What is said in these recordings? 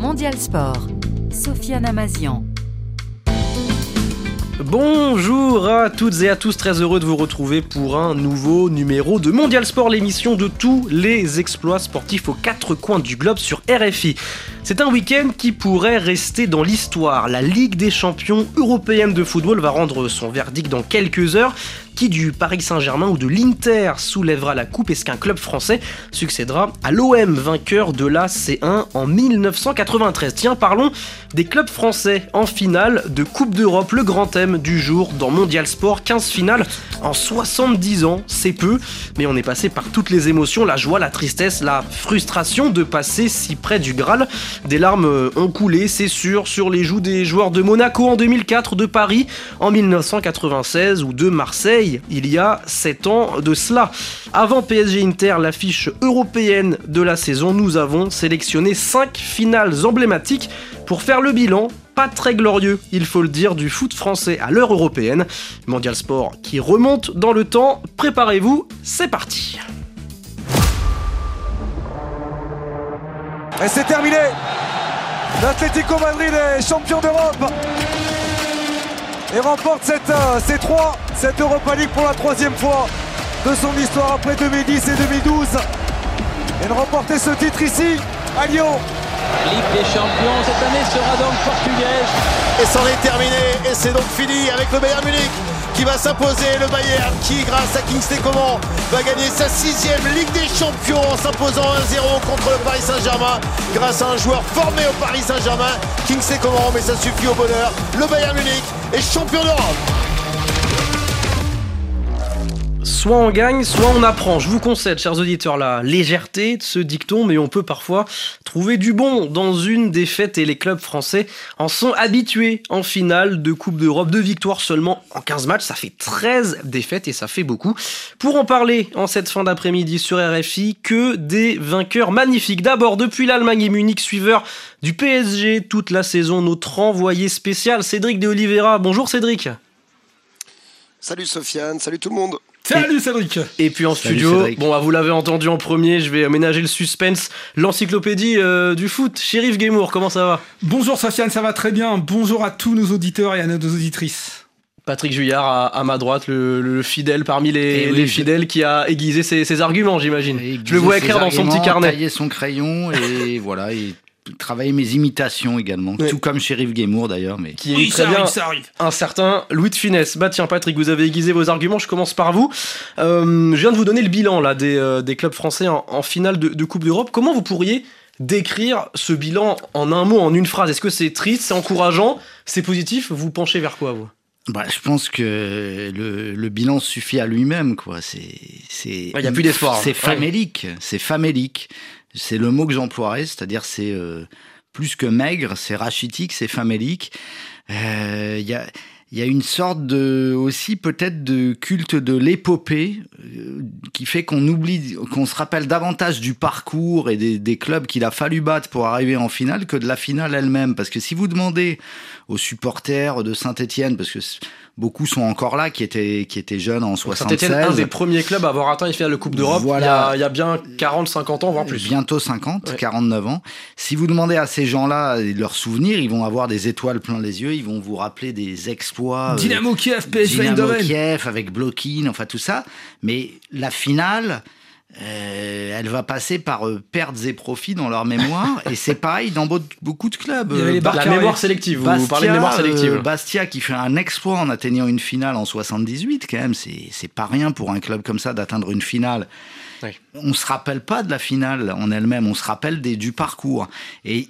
Mondial Sport, Sofiane Amazian. Bonjour à toutes et à tous, très heureux de vous retrouver pour un nouveau numéro de Mondial Sport, l'émission de tous les exploits sportifs aux quatre coins du globe sur RFI. C'est un week-end qui pourrait rester dans l'histoire. La Ligue des champions européenne de football va rendre son verdict dans quelques heures. Qui du Paris Saint-Germain ou de l'Inter soulèvera la coupe? Est-ce qu'un club français succédera à l'OM, vainqueur de la C1 en 1993? Tiens, parlons des clubs français en finale de Coupe d'Europe, le grand thème du jour dans Mondial Sport. 15 finales en 70 ans, c'est peu, mais on est passé par toutes les émotions, la joie, la tristesse, la frustration de passer si près du Graal. Des larmes ont coulé, c'est sûr, sur les joues des joueurs de Monaco en 2004, de Paris en 1996 ou de Marseille il y a 7 ans de cela. Avant PSG Inter, l'affiche européenne de la saison, nous avons sélectionné 5 finales emblématiques pour faire le bilan, pas très glorieux, il faut le dire, du foot français à l'heure européenne. Mondial Sport qui remonte dans le temps, préparez-vous, c'est parti. Et c'est terminé. L'Atlético Madrid est champion d'Europe et remporte cette Europa League pour la 3e fois de son histoire après 2010 et 2012. Et de remporter ce titre ici, à Lyon. La Ligue des champions cette année sera donc portugaise. Et c'en est terminé, et c'est donc fini avec le Bayern Munich qui va s'imposer. Le Bayern qui, grâce à Kingsley Coman, va gagner sa 6e Ligue des champions en s'imposant 1-0 contre le Paris Saint-Germain grâce à un joueur formé au Paris Saint-Germain, Kingsley Coman, mais ça suffit au bonheur. Le Bayern Munich est champion d'Europe. Soit on gagne, soit on apprend. Je vous concède, chers auditeurs, la légèreté de ce dicton, mais on peut parfois trouver du bon dans une défaite et les clubs français en sont habitués en finale de Coupe d'Europe. 2 victoires seulement en 15 matchs, ça fait 13 défaites et ça fait beaucoup. Pour en parler en cette fin d'après-midi sur RFI, que des vainqueurs magnifiques. D'abord, depuis l'Allemagne et Munich, suiveur du PSG toute la saison, notre envoyé spécial Cédric de Oliveira. Bonjour Cédric. Salut Sofiane, salut tout le monde. Salut Cédric. Et puis en studio, Cédric. Bon, vous l'avez entendu en premier, je vais aménager le suspense, l'encyclopédie du foot. Chérif Guémour, comment ça va? Bonjour Sofiane, ça va très bien. Bonjour à tous nos auditeurs et à nos auditrices. Patrick Juillard à ma droite, le fidèle parmi les fidèles qui a aiguisé ses arguments, j'imagine. Je le vois écrire dans son petit carnet. Tailler son crayon et voilà, et travailler mes imitations également, tout comme Chérif Guémour d'ailleurs. Mais... Qui est très bien un certain Louis de Funès. Bah tiens Patrick, vous avez aiguisé vos arguments, je commence par vous. Je viens de vous donner le bilan là, des clubs français en finale de Coupe d'Europe. Comment vous pourriez décrire ce bilan en un mot, en une phrase? Est-ce que c'est triste, c'est encourageant, c'est positif? Vous penchez vers quoi vous? Je pense que le bilan suffit à lui-même, quoi. Il y a plus d'espoir. C'est famélique, c'est famélique. C'est le mot que j'emploierais, c'est-à-dire c'est plus que maigre, c'est rachitique, c'est famélique. Il y a une sorte aussi peut-être de culte de l'épopée qui fait qu'on oublie, qu'on se rappelle davantage du parcours et des clubs qu'il a fallu battre pour arriver en finale que de la finale elle-même. Parce que si vous demandez aux supporters de Saint-Étienne, parce que beaucoup sont encore là, qui étaient jeunes en 76. Saint-Étienne, un des premiers clubs à avoir atteint les finales de Coupe d'Europe, voilà. il y a bien 40-50 ans, voire plus. Bientôt 50, ouais. 49 ans. Si vous demandez à ces gens-là leurs souvenirs, ils vont avoir des étoiles plein les yeux, ils vont vous rappeler des exploits. Dynamo Kiev, PSV Dynamo Eindhoven. Kiev, avec Blokin, enfin tout ça. Mais la finale... elle va passer par pertes et profits dans leur mémoire et c'est pareil dans beaucoup de clubs. La mémoire sélective, vous parlez de mémoire sélective. Bastia qui fait un exploit en atteignant une finale en 78 quand même, c'est pas rien pour un club comme ça d'atteindre une finale. Oui. On se rappelle pas de la finale en elle-même, on se rappelle du parcours et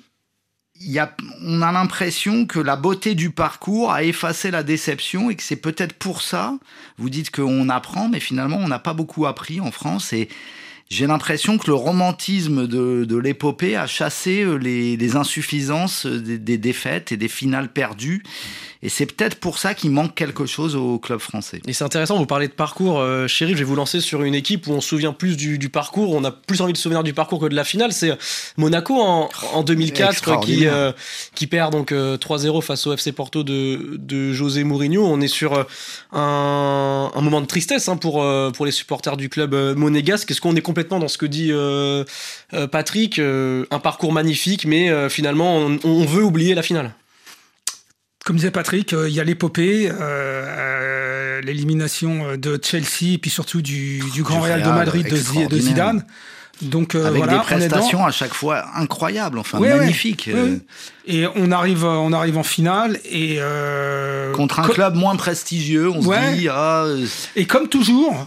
on a l'impression que la beauté du parcours a effacé la déception et que c'est peut-être pour ça, vous dites qu'on apprend, mais finalement on n'a pas beaucoup appris en France et j'ai l'impression que le romantisme de l'épopée a chassé les insuffisances des défaites et des finales perdues Et c'est peut-être pour ça qu'il manque quelque chose au club français. Et c'est intéressant, vous parlez de parcours. Chérif, je vais vous lancer sur une équipe où on se souvient plus du parcours. On a plus envie de se souvenir du parcours que de la finale. C'est Monaco en 2004 qui perd donc 3-0 face au FC Porto de José Mourinho. On est sur un moment de tristesse pour les supporters du club monégasque. Est-ce qu'on est complètement dans ce que dit Patrick, un parcours magnifique, mais finalement on veut oublier la finale? Comme disait Patrick, il y a l'épopée, l'élimination de Chelsea et puis surtout du Grand Real de Madrid de Zidane. Donc, avec des prestations à chaque fois incroyables, magnifiques. Oui. Et on arrive en finale et contre un club moins prestigieux, on se dit Et comme toujours,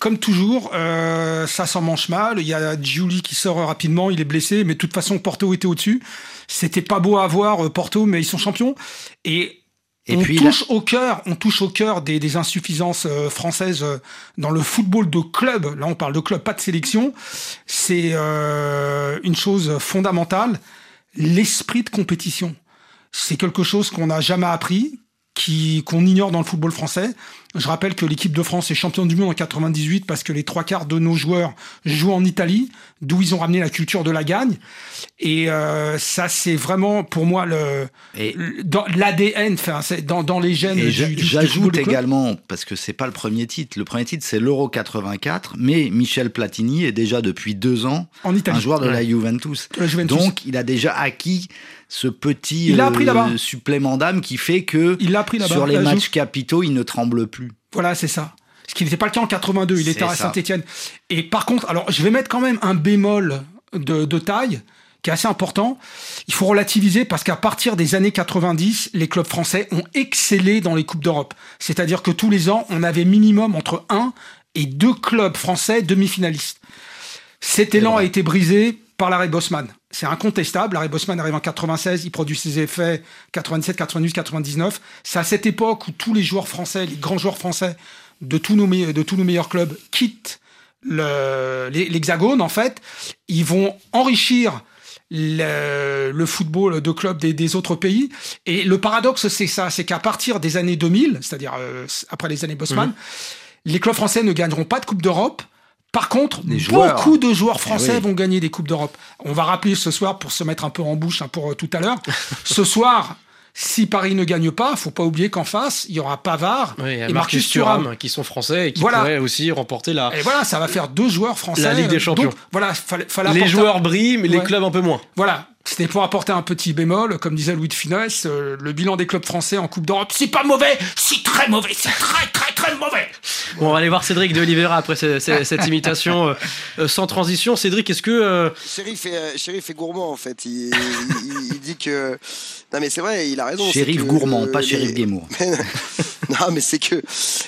ça s'en mange mal. Il y a Giuli qui sort rapidement, il est blessé, mais de toute façon Porto était au-dessus. C'était pas beau à voir, Porto, mais ils sont champions. Et on touche au cœur des insuffisances françaises dans le football de club. Là, on parle de club, pas de sélection. C'est une chose fondamentale. L'esprit de compétition. C'est quelque chose qu'on n'a jamais appris, qu'on ignore dans le football français. Je rappelle que l'équipe de France est championne du monde en 98 parce que les 3/4 de nos joueurs jouent en Italie, d'où ils ont ramené la culture de la gagne. Et ça, c'est vraiment pour moi dans l'ADN, dans les gènes du j'ajoute également, parce que c'est pas le premier titre. Le premier titre, c'est l'Euro 84, mais Michel Platini est déjà depuis 2 ans en Italie, un joueur de la Juventus. Donc, il a déjà acquis ce petit supplément d'âme qui fait que sur les matchs capitaux, il ne tremble plus. Voilà, c'est ça. Ce qui n'était pas le cas en 82, il était à Saint-Étienne. Et par contre, alors je vais mettre quand même un bémol de taille qui est assez important. Il faut relativiser parce qu'à partir des années 90, les clubs français ont excellé dans les Coupes d'Europe. C'est-à-dire que tous les ans, on avait minimum entre 1 et 2 clubs français demi-finalistes. Cet élan a été brisé par l'arrêt Bosman. C'est incontestable. L'arrêt Bosman arrive en 96, il produit ses effets 97, 98, 99. C'est à cette époque où tous les joueurs français, les grands joueurs français de tous nos meilleurs clubs quittent l'Hexagone, en fait. Ils vont enrichir le football de clubs des autres pays. Et le paradoxe, c'est ça, c'est qu'à partir des années 2000, c'est-à-dire après les années Bosman, les clubs français ne gagneront pas de Coupe d'Europe. Par contre, beaucoup de joueurs français vont gagner des Coupes d'Europe. On va rappeler ce soir, pour se mettre un peu en bouche pour tout à l'heure, ce soir, si Paris ne gagne pas, il ne faut pas oublier qu'en face, il y aura Pavard et Marcus Thuram qui sont français et qui pourraient aussi remporter la... Et voilà, ça va faire 2 joueurs français. La Ligue des Champions. Donc, voilà, fallait les joueurs brillent, mais les clubs un peu moins. Voilà. C'était pour apporter un petit bémol, comme disait Louis de Funès, le bilan des clubs français en Coupe d'Europe, c'est pas mauvais, c'est très mauvais, c'est très très très mauvais. Bon, on va aller voir Cédric de Oliveira après cette imitation sans transition. Cédric, est-ce que... Shérif est gourmand en fait, il dit que... Non mais c'est vrai, il a raison. Shérif gourmand, pas Shérif Guémour. Non mais c'est que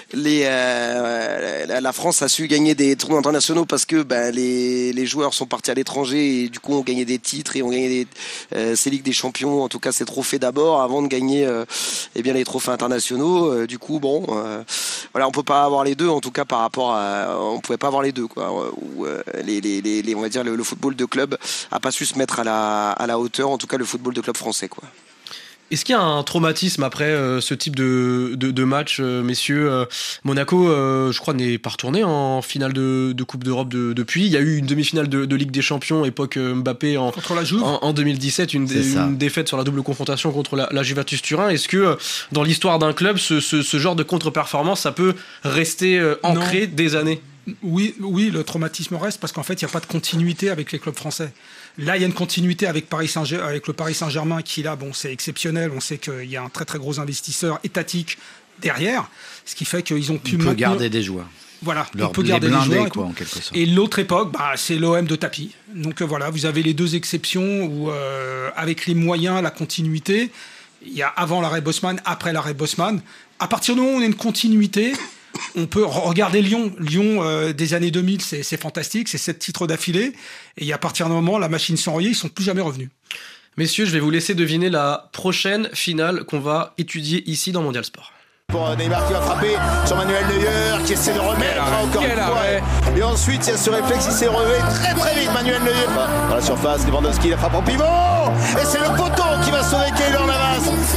la France a su gagner des tournois internationaux parce que les joueurs sont partis à l'étranger et du coup ont gagné des titres et ont gagné ces Ligues des Champions, en tout cas ces trophées d'abord avant de gagner les trophées internationaux. Du coup on peut pas avoir les deux, en tout cas par rapport à, on pouvait pas avoir les deux quoi. Où on va dire le football de club a pas su se mettre à la hauteur, en tout cas le football de club français quoi. Est-ce qu'il y a un traumatisme après ce type de match, messieurs? Monaco, je crois, n'est pas retourné en finale de Coupe d'Europe depuis. Il y a eu une demi-finale de Ligue des Champions, époque Mbappé, en 2017, une défaite sur la double confrontation contre la Juventus Turin. Est-ce que dans l'histoire d'un club, ce genre de contre-performance, ça peut rester ancré des années? Oui, le traumatisme reste parce qu'en fait, il n'y a pas de continuité avec les clubs français. Là, il y a une continuité avec le Paris Saint-Germain qui, là, c'est exceptionnel. On sait qu'il y a un très, très gros investisseur étatique derrière, ce qui fait qu'ils ont pu garder des joueurs. Voilà, on peut garder des joueurs. Quoi, en quelque sorte. Et l'autre époque, c'est l'OM de tapis. Donc voilà, vous avez les 2 exceptions où, avec les moyens, la continuité, il y a avant l'arrêt Bosman, après l'arrêt Bosman. À partir du moment où on a une continuité, on peut regarder Lyon. Lyon des années 2000, c'est fantastique, c'est 7 titres d'affilée. Et à partir d'un moment, la machine s'est enrayée, ils ne sont plus jamais revenus. Messieurs, je vais vous laisser deviner la prochaine finale qu'on va étudier ici dans Mondial Sport. Pour Neymar qui va frapper sur Manuel Neuer qui essaie de remettre encore une fois. Et ensuite il y a ce réflexe, il s'est relevé très très vite Manuel Neuer. Dans la surface, Lewandowski la frappe en pivot. Et c'est le poteau qui va sauver Keylor Navas.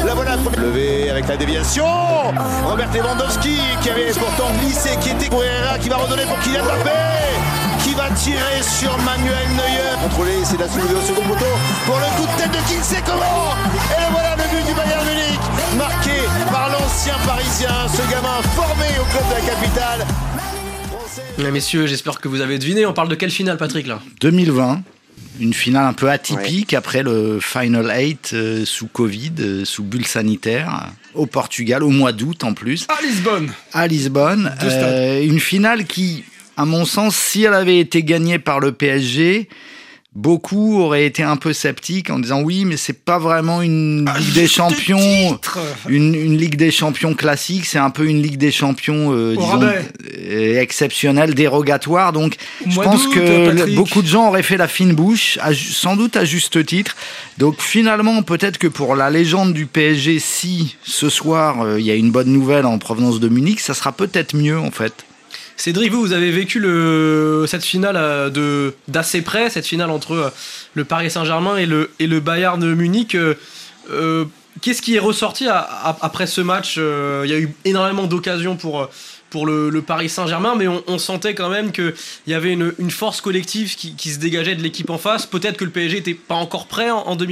La voilà levé avec la déviation. Robert Lewandowski qui avait pourtant glissé, qui était pour Herrera, qui va redonner pour Kylian Mbappé, qui va tirer sur Manuel Neuer. Contrôlé, c'est la soulevé au second poteau pour le coup de tête de Kingsley Coman. Et le voilà, le but du Bayern Munich, marqué par l'ancien Parisien, ce gamin formé au club de la capitale. Messieurs, j'espère que vous avez deviné. On parle de quelle finale, Patrick, là ? 2020. Une finale un peu atypique après le Final 8 sous Covid, sous bulle sanitaire, au Portugal, au mois d'août en plus. À Lisbonne. Une finale qui, à mon sens, si elle avait été gagnée par le PSG, beaucoup auraient été un peu sceptiques en disant oui, mais c'est pas vraiment une Ligue des Champions, une Ligue des Champions classique, c'est un peu une Ligue des Champions, disons, exceptionnelle, dérogatoire. Donc, je pense que beaucoup de gens auraient fait la fine bouche, sans doute à juste titre. Donc, finalement, peut-être que pour la légende du PSG, si ce soir il y a une bonne nouvelle en provenance de Munich, ça sera peut-être mieux en fait. Cédric, vous avez vécu cette finale d'assez près, cette finale entre le Paris Saint-Germain et le Bayern de Munich. Qu'est-ce qui est ressorti après ce match ? Il y a eu énormément d'occasions pour le Paris Saint-Germain, mais on sentait quand même qu'il y avait une force collective qui se dégageait de l'équipe en face. Peut-être que le PSG n'était pas encore prêt en 2020 ?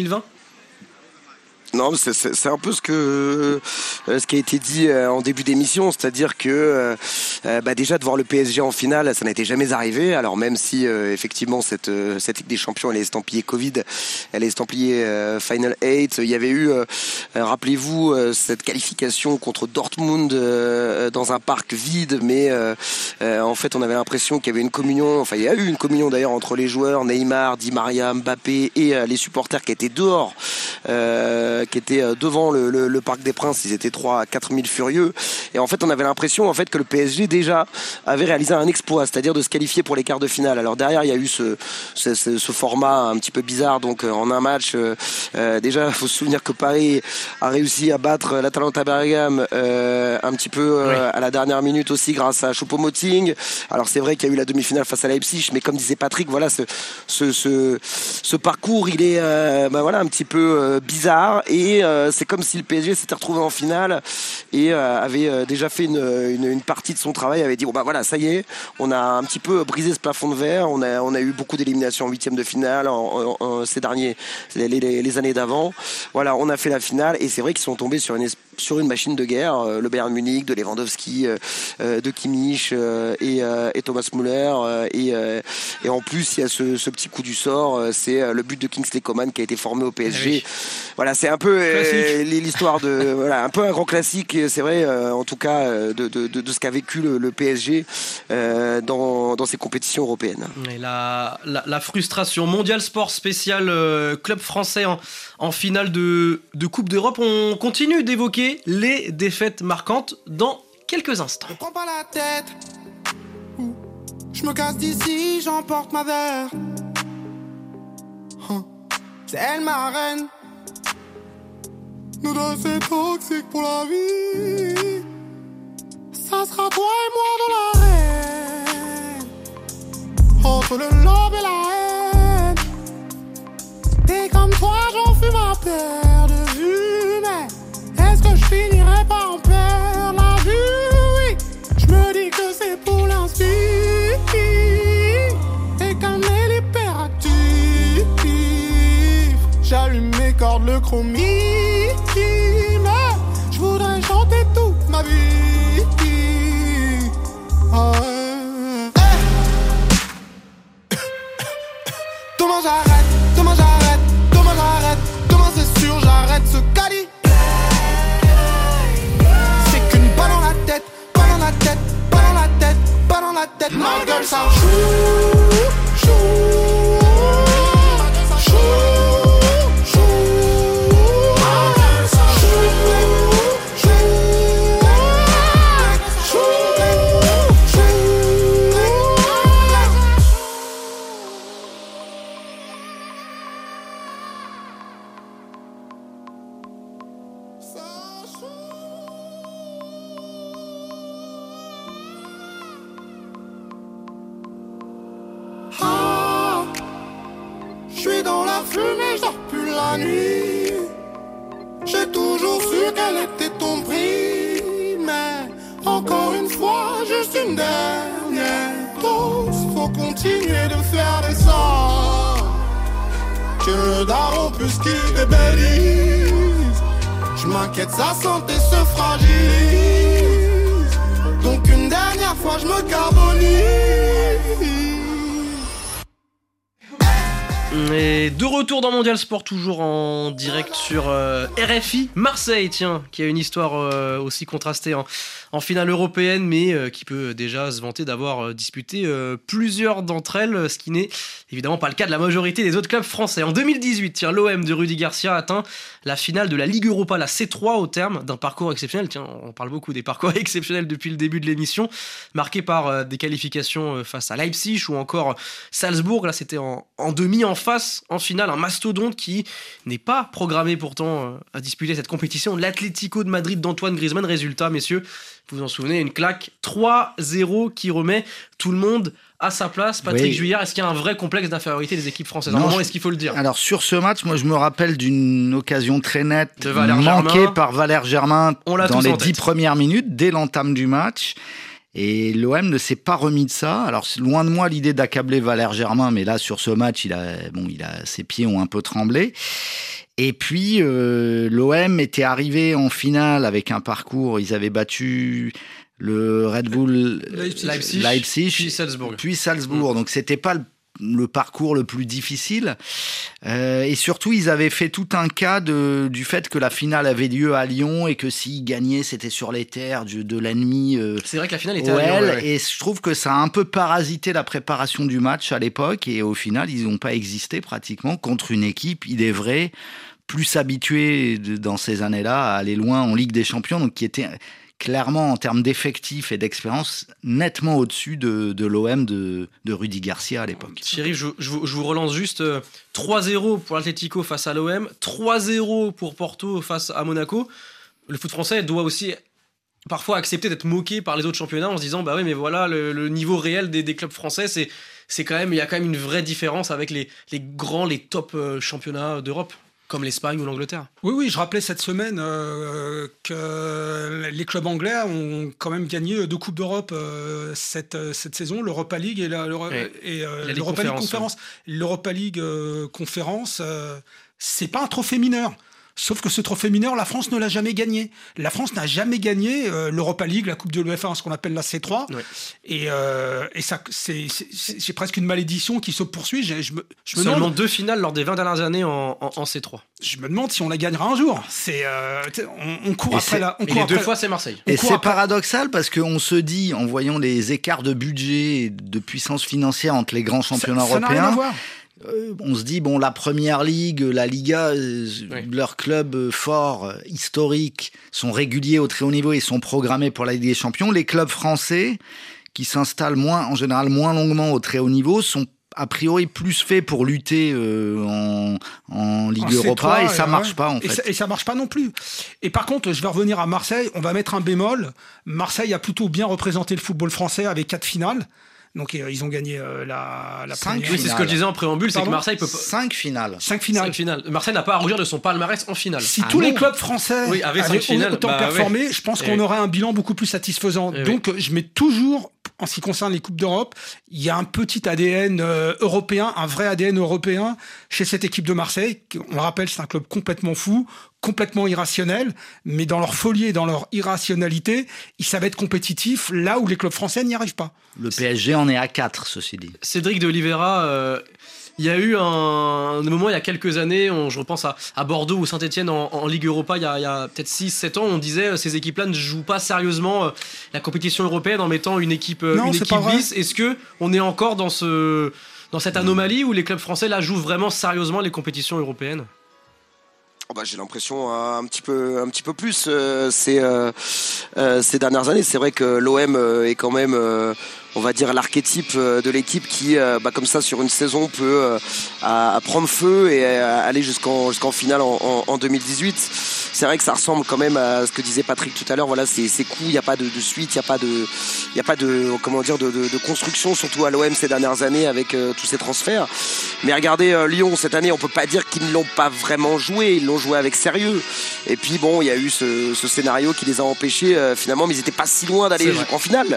Non, c'est un peu ce qui a été dit en début d'émission, c'est-à-dire que déjà de voir le PSG en finale, ça n'était jamais arrivé. Alors même si effectivement cette Ligue des Champions, elle est estampillée Covid, elle est estampillée Final 8. Il y avait eu, rappelez-vous, cette qualification contre Dortmund dans un parc vide, mais en fait on avait l'impression qu'il y avait une communion. Enfin, il y a eu une communion d'ailleurs entre les joueurs, Neymar, Di Maria, Mbappé et les supporters qui étaient dehors. Qui étaient devant le Parc des Princes. Ils étaient 3 à 4 000 furieux. Et en fait, on avait l'impression que le PSG déjà avait réalisé un exploit, c'est-à-dire de se qualifier pour les quarts de finale. Alors derrière, il y a eu ce format un petit peu bizarre. Donc en un match, déjà, il faut se souvenir que Paris a réussi à battre l'Atalanta Bergame un petit peu à la dernière minute aussi grâce à Choupo-Moting. Alors c'est vrai qu'il y a eu la demi-finale face à Leipzig, mais comme disait Patrick, voilà, ce parcours, il est un petit peu bizarre, et c'est comme si le PSG s'était retrouvé en finale et avait déjà fait une partie de son travail, avait dit ça y est, on a un petit peu brisé ce plafond de verre, on a eu beaucoup d'éliminations en huitième de finale ces derniers les années d'avant, voilà, on a fait la finale, et c'est vrai qu'ils sont tombés sur une machine de guerre, le Bayern Munich, de Lewandowski, de Kimmich et Thomas Müller, et en plus il y a ce petit coup du sort, c'est le but de Kingsley Coman qui a été formé au PSG. Oui. Voilà, c'est un peu l'histoire de un peu un grand classique, c'est vrai, en tout cas de ce qu'a vécu le PSG dans ces compétitions européennes. Et la frustration. Mondial Sport spécial club français en finale de Coupe d'Europe. On continue d'évoquer les défaites marquantes dans quelques instants. Je prends pas la tête, je me casse d'ici, j'emporte ma verre. C'est elle ma reine. Nous deux c'est toxique pour la vie. Ça sera toi et moi dans l'arène. Entre le love et la haine. T'es comme toi, j'en fume ma paire de vues. Mais est-ce que je finirai par en perdre la vue? Oui, je me dis que c'est pour l'inspire. Et comme elle est hyperactive, j'allume mes cordes, le chromie. Mais je voudrais chanter toute ma vie. Oh, Demain j'arrête, demain j'arrête, demain j'arrête, demain c'est sûr j'arrête ce caddie. C'est qu'une balle dans la tête, balle dans la tête, balle dans la tête, balle dans la tête. Ma gueule ça joue, J'suis dans la fumée, j'dors plus la nuit. J'ai toujours su une dernière dose. Faut continuer de faire des sorts. Que le daron plus qu'il débellise. Je m'inquiète, sa santé se fragilise. Donc une dernière fois je me carbonise. Et de retour dans Mondial Sport, toujours en direct sur RFI. Marseille, tiens, qui a une histoire aussi contrastée en finale européenne, mais qui peut déjà se vanter d'avoir disputé plusieurs d'entre elles, ce qui n'est évidemment pas le cas de la majorité des autres clubs français. En 2018, tiens, l'OM de Rudy Garcia atteint la finale de la Ligue Europa, la C3, au terme d'un parcours exceptionnel. Tiens, on parle beaucoup des parcours exceptionnels depuis le début de l'émission, marqué par des qualifications face à Leipzig ou encore Salzbourg. Là, c'était en demi, en face, en finale, un mastodonte qui n'est pas programmé pourtant à disputer cette compétition. L'Atlético de Madrid d'Antoine Griezmann. Résultat, messieurs, vous vous en souvenez, une claque 3-0 qui remet tout le monde à sa place. Patrick Juillard, est-ce qu'il y a un vrai complexe d'infériorité des équipes françaises? Normalement, est-ce qu'il faut le dire? Alors sur ce match, moi je me rappelle d'une occasion très nette manquée par Valère Germain dans les 10 premières minutes, dès l'entame du match. Et l'OM ne s'est pas remis de ça. Alors, loin de moi l'idée d'accabler Valère Germain, mais là, sur ce match, ses pieds ont un peu tremblé. Et puis, l'OM était arrivé en finale avec un parcours, ils avaient battu le Red Bull Leipzig puis Salzbourg. Donc, c'était pas le parcours le plus difficile. Et surtout, ils avaient fait tout un cas du fait que la finale avait lieu à Lyon et que s'ils gagnaient, c'était sur les terres de l'ennemi. C'est vrai que la finale était à Lyon. Et je trouve que ça a un peu parasité la préparation du match à l'époque. Et au final, ils n'ont pas existé pratiquement contre une équipe, il est vrai, plus habituée dans ces années-là à aller loin en Ligue des Champions, donc qui était clairement, en termes d'effectifs et d'expérience, nettement au-dessus de l'OM de Rudy Garcia à l'époque. Chérif, je vous relance juste 3-0 pour l'Atlético face à l'OM, 3-0 pour Porto face à Monaco. Le foot français doit aussi parfois accepter d'être moqué par les autres championnats en se disant bah oui, mais voilà, le niveau réel des clubs français, c'est quand même, il y a quand même une vraie différence avec les grands, les top championnats d'Europe, comme l'Espagne ou l'Angleterre. Oui, je rappelais cette semaine que les clubs anglais ont quand même gagné 2 Coupes d'Europe cette saison, l'Europa League et l'Europa League Conférence. L'Europa League Conférence, c'est pas un trophée mineur. Sauf que ce trophée mineur, la France ne l'a jamais gagné. La France n'a jamais gagné l'Europa League, la Coupe de l'UEFA, ce qu'on appelle la C3. Ouais. Et ça, c'est presque une malédiction qui se poursuit. Je me Seulement demande, 2 finales lors des 20 dernières années en C3. Je me demande si on la gagnera un jour. On court après la... Et les 2 fois, c'est Marseille. Et c'est paradoxal parce qu'on se dit, en voyant les écarts de budget et de puissance financière entre les grands championnats européens... Ça n'a rien à voir. On se dit, bon, la Première Ligue, la Liga, leurs clubs forts, historiques, sont réguliers au très haut niveau et sont programmés pour la Ligue des Champions. Les clubs français, qui s'installent en général moins longuement au très haut niveau, sont a priori plus faits pour lutter en Ligue Europa, et ça marche pas en fait. Et ça marche pas non plus. Et par contre, je vais revenir à Marseille, on va mettre un bémol. Marseille a plutôt bien représenté le football français avec 4 finales. Donc ils ont gagné la 5 première. Oui, c'est ce que je disais en préambule, c'est que Marseille peut pas... 5 finales. 5 finales. Marseille n'a pas à rougir de son palmarès en finale. Si tous les clubs français avaient 5 finales, autant performé, je pense qu'on aurait un bilan beaucoup plus satisfaisant. Donc je mets toujours, en ce qui concerne les Coupes d'Europe, il y a un petit ADN européen, un vrai ADN européen chez cette équipe de Marseille. On le rappelle, c'est un club complètement fou, complètement irrationnel, mais dans leur folie et dans leur irrationalité, ils savent être compétitifs là où les clubs français n'y arrivent pas. Le PSG en est à 4, ceci dit. Cédric de Oliveira, il y a eu un moment il y a quelques années, je repense à Bordeaux ou Saint-Etienne en Ligue Europa il y a peut-être 6-7 ans, on disait ces équipes-là ne jouent pas sérieusement la compétition européenne en mettant une équipe bis. Est-ce qu'on est encore dans cette anomalie où les clubs français là jouent vraiment sérieusement les compétitions européennes ? J'ai l'impression un petit peu plus ces dernières années. C'est vrai que l'OM est quand même, on va dire, l'archétype de l'équipe qui, comme ça, sur une saison, peut à prendre feu et aller jusqu'en finale en 2018. C'est vrai que ça ressemble quand même à ce que disait Patrick tout à l'heure. Voilà, c'est cool. Il n'y a pas de suite, il n'y a pas de comment dire de construction, surtout à l'OM ces dernières années avec tous ces transferts. Mais regardez Lyon cette année, on peut pas dire qu'ils ne l'ont pas vraiment joué. Ils l'ont joué avec sérieux. Et puis bon, il y a eu ce scénario qui les a empêchés finalement, mais ils n'étaient pas si loin d'aller en finale.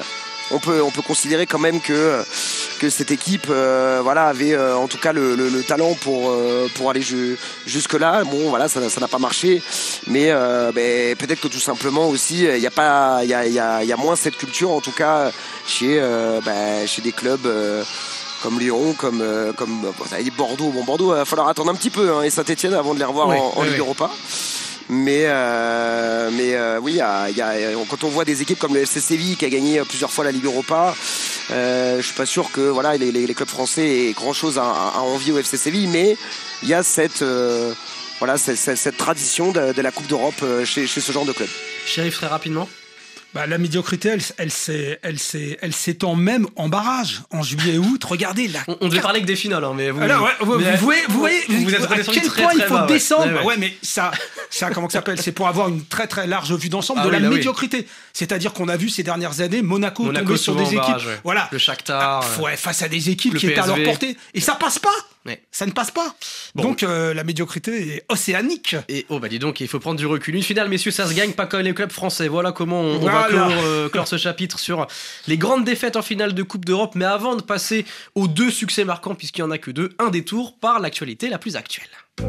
on peut considérer quand même que cette équipe avait en tout cas le talent pour aller jusque là. Bon voilà, ça n'a pas marché, mais peut-être que tout simplement aussi il y a moins cette culture en tout cas chez des clubs comme Lyon, comme Bordeaux. Bon, Bordeaux, il va falloir attendre un petit peu, et Saint-Etienne avant de les revoir en Ligue Europa. Mais oui, quand on voit des équipes comme le FC Séville qui a gagné plusieurs fois la Ligue Europa, je suis pas sûr que les clubs français aient grand chose à envier au FC Séville, mais il y a cette tradition de la Coupe d'Europe chez ce genre de club. Chérif, très rapidement. La médiocrité, elle s'étend même en barrage, en juillet et août. Regardez là. On devait parler que des finales, mais vous. Alors, vous voyez êtes à quel très, point très il faut bas, descendre. Ouais. Mais ça, comment que ça s'appelle ? C'est pour avoir une très très large vue d'ensemble de la médiocrité. C'est-à-dire qu'on a vu ces dernières années Monaco tomber sur des équipes, voilà, le Shakhtar, face à des équipes qui étaient à leur portée, et ça passe pas. Ouais. Ça ne passe pas. Bon. Donc la médiocrité est océanique. Et dis donc, il faut prendre du recul. Une finale, messieurs, ça se gagne pas comme les clubs français. Voilà comment on va clore ce chapitre sur les grandes défaites en finale de Coupe d'Europe. Mais avant de passer aux 2 succès marquants, puisqu'il n'y en a que 2, un détour par l'actualité la plus actuelle.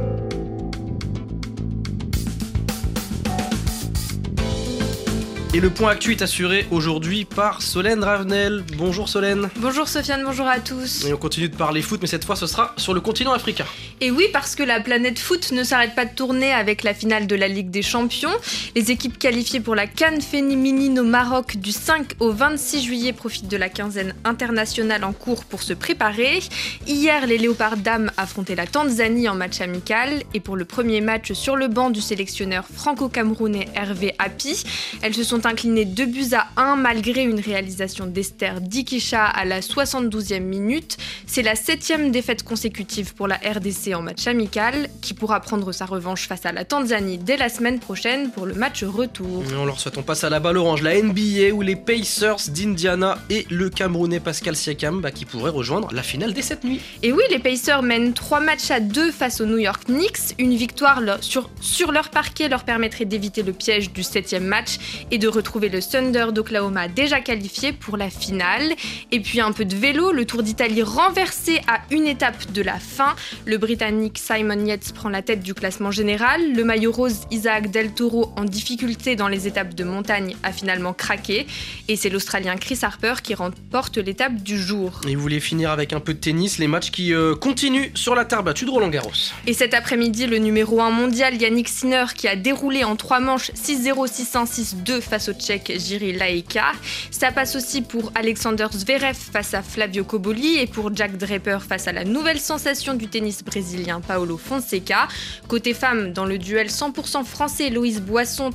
Et le point actu est assuré aujourd'hui par Solène Ravenel. Bonjour Solène. Bonjour Sofiane, bonjour à tous. Et on continue de parler foot, mais cette fois ce sera sur le continent africain. Et oui, parce que la planète foot ne s'arrête pas de tourner avec la finale de la Ligue des Champions. Les équipes qualifiées pour la CAN féminine au Maroc du 5 au 26 juillet profitent de la quinzaine internationale en cours pour se préparer. Hier, les Léopards dames affrontaient la Tanzanie en match amical. Et pour le premier match sur le banc du sélectionneur franco-camerounais Hervé Happy, elles se sont inclinées 2-1 malgré une réalisation d'Esther Dikisha à la 72e minute. C'est la 7e défaite consécutive pour la RDC en match amical, qui pourra prendre sa revanche face à la Tanzanie dès la semaine prochaine pour le match retour. On leur souhaite, on passe à la balle orange, la NBA, où les Pacers d'Indiana et le Camerounais Pascal Siakam qui pourraient rejoindre la finale dès cette nuit. Et oui, les Pacers mènent 3-2 face aux New York Knicks. Une victoire sur leur parquet leur permettrait d'éviter le piège du 7e match et de retrouver le Thunder d'Oklahoma déjà qualifié pour la finale. Et puis un peu de vélo, le Tour d'Italie renversé à une étape de la fin. Le Britannique Simon Yates prend la tête du classement général. Le maillot rose Isaac Del Toro, en difficulté dans les étapes de montagne, a finalement craqué. Et c'est l'Australien Chris Harper qui remporte l'étape du jour. Et vous voulez finir avec un peu de tennis, les matchs qui continuent sur la terre battue de Roland-Garros. Et cet après-midi, le numéro 1 mondial Yannick Sinner qui a déroulé en 3 manches 6-0, 6-1, 6-2 face au Tchèque Jiří Lajčák. Ça passe aussi pour Alexander Zverev face à Flavio Cobolli et pour Jack Draper face à la nouvelle sensation du tennis brésilien Paulo Fonseca. Côté femmes, dans le duel 100% français, Loïse Boisson,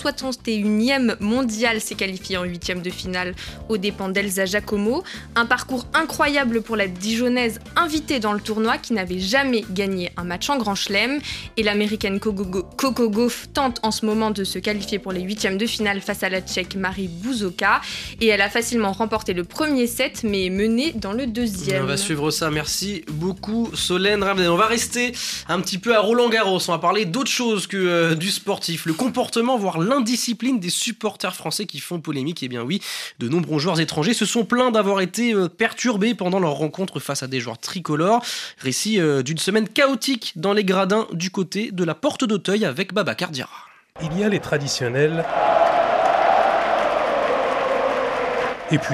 361e mondial, s'est qualifiée en 8e de finale aux dépens d'Elsa Giacomo. Un parcours incroyable pour la Dijonnaise invitée dans le tournoi qui n'avait jamais gagné un match en Grand Chelem. Et l'américaine Coco Gauff tente en ce moment de se qualifier pour les 8e de finale face à la Tchèque Marie Bouzoka. Et elle a facilement remporté le premier set, mais est menée dans le deuxième. On va suivre ça. Merci beaucoup Solène Ravenel. On va rester un petit peu à Roland-Garros. On va parler d'autre chose que du sportif. Le comportement, voire l'indiscipline des supporters français qui font polémique. Eh bien oui, de nombreux joueurs étrangers se sont plaints d'avoir été perturbés pendant leur rencontre face à des joueurs tricolores. Récit d'une semaine chaotique dans les gradins du côté de la Porte d'Auteuil avec Babacar Diarra. Il y a les traditionnels et puis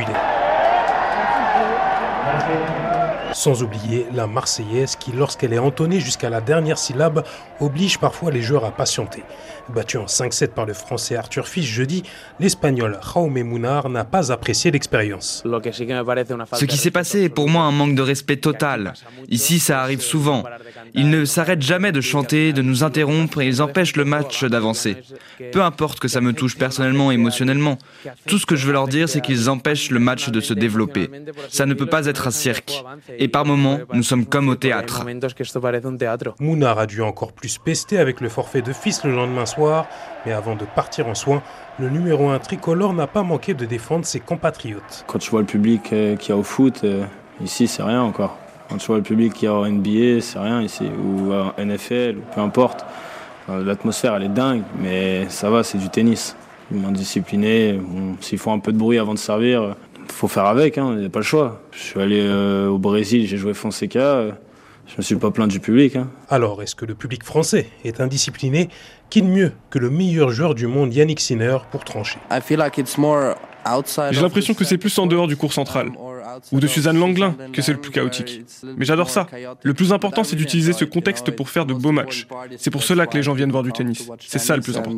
sans oublier la Marseillaise qui, lorsqu'elle est entonnée jusqu'à la dernière syllabe, oblige parfois les joueurs à patienter. Battu en 5-7 par le Français Arthur Fils jeudi, l'Espagnol Jaume Munar n'a pas apprécié l'expérience. Ce qui s'est passé est pour moi un manque de respect total. Ici, ça arrive souvent. Ils ne s'arrêtent jamais de chanter, de nous interrompre et ils empêchent le match d'avancer. Peu importe que ça me touche personnellement et émotionnellement. Tout ce que je veux leur dire, c'est qu'ils empêchent le match de se développer. Ça ne peut pas être un cirque. Et par moments, nous sommes comme au théâtre. Munar a dû encore plus pester avec le forfait de Fils le lendemain soir, mais avant de partir en soins, le numéro 1 tricolore n'a pas manqué de défendre ses compatriotes. Quand tu vois le public qu'il y a au foot, ici c'est rien encore. Quand tu vois le public qu'il y a au NBA, c'est rien ici, ou à NFL, ou peu importe. L'atmosphère elle est dingue, mais ça va, c'est du tennis. Ils sont disciplinés, s'ils font un peu de bruit avant de servir, faut faire avec, il n'y a pas le choix. Je suis allé au Brésil, j'ai joué Fonseca, je me suis pas plaint du public. Alors, est-ce que le public français est indiscipliné? Qui de mieux que le meilleur joueur du monde, Yannick Sinner, pour trancher? J'ai l'impression que c'est plus en dehors du court central, ou de Suzanne Langlain, que c'est le plus chaotique. Mais j'adore ça. Le plus important, c'est d'utiliser ce contexte pour faire de beaux matchs. C'est pour cela que les gens viennent voir du tennis. C'est ça le plus important.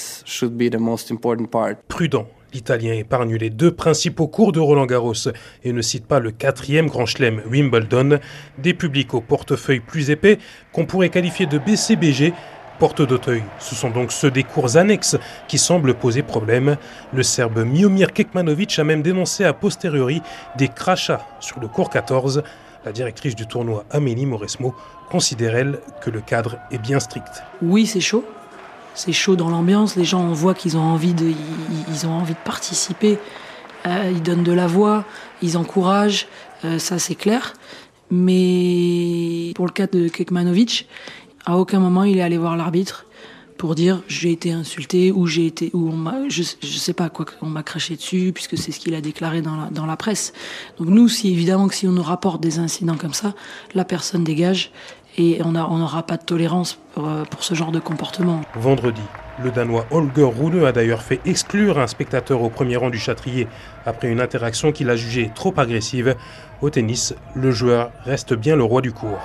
Prudent, l'Italien épargne les 2 principaux cours de Roland-Garros et ne cite pas le 4e grand chelem Wimbledon, des publics au portefeuille plus épais qu'on pourrait qualifier de BCBG, porte d'Auteuil. Ce sont donc ceux des cours annexes qui semblent poser problème. Le Serbe Miomir Kekmanovic a même dénoncé a posteriori des crachats sur le cours 14. La directrice du tournoi, Amélie Mauresmo, considère, elle, que le cadre est bien strict. Oui, c'est chaud. C'est chaud dans l'ambiance. Les gens, on voit qu'ils ont envie de participer. Ils donnent de la voix, ils encouragent. Ça, c'est clair. Mais pour le cas de Kekmanovic, à aucun moment il est allé voir l'arbitre pour dire j'ai été insulté ou je sais pas quoi, on m'a craché dessus, puisque c'est ce qu'il a déclaré dans la presse. Donc nous, évidemment que si on nous rapporte des incidents comme ça, la personne dégage et on n'aura pas de tolérance pour ce genre de comportement. Vendredi, le Danois Holger Rune a d'ailleurs fait exclure un spectateur au premier rang du Châtrier après une interaction qu'il a jugée trop agressive. Au tennis, le joueur reste bien le roi du court.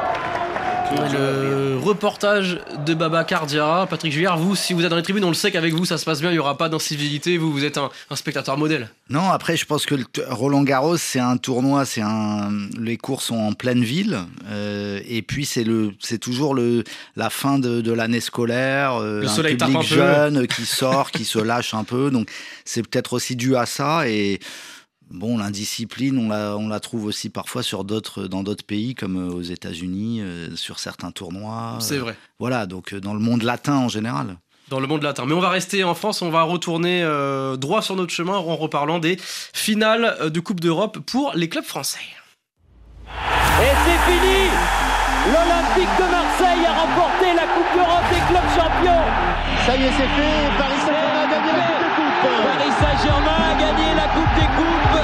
Le reportage de Babacar Diarra. Patrick Juillard, vous, si vous êtes dans les tribunes, on le sait qu'avec vous ça se passe bien, il n'y aura pas d'incivilité, vous êtes un spectateur modèle. Non, après je pense que Roland Garros c'est un tournoi, les cours sont en pleine ville, et puis c'est toujours la fin de l'année scolaire, le un soleil public tape un jeune peu. Qui sort, qui se lâche un peu, donc c'est peut-être aussi dû à ça. Et bon, l'indiscipline, on la trouve aussi parfois dans d'autres pays, comme aux États-Unis, sur certains tournois. C'est vrai. Voilà, donc dans le monde latin en général. Dans le monde latin. Mais on va rester en France, on va retourner droit sur notre chemin en reparlant des finales de Coupe d'Europe pour les clubs français. Et c'est fini! L'Olympique de Marseille a remporté la Coupe d'Europe des clubs champions. Ça y est, c'est fait. Paris Saint-Germain a gagné la Coupe des Coupes. Paris Saint-Germain a gagné la Coupe des Coupes.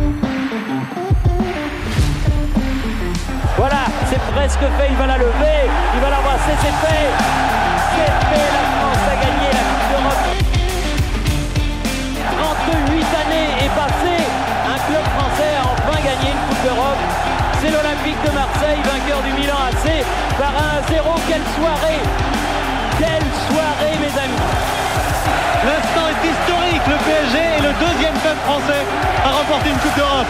Voilà, c'est presque fait. Il va la lever. Il va l'embrasser. C'est fait. C'est fait. La France a gagné la Coupe d'Europe. 38 années est passé. Un club français a enfin gagné une Coupe d'Europe. C'est l'Olympique de Marseille, vainqueur du Milan AC par 1-0. Quelle soirée! Quelle soirée, mes amis! L'instant est historique. Le PSG est le 2e club français à remporter une Coupe d'Europe.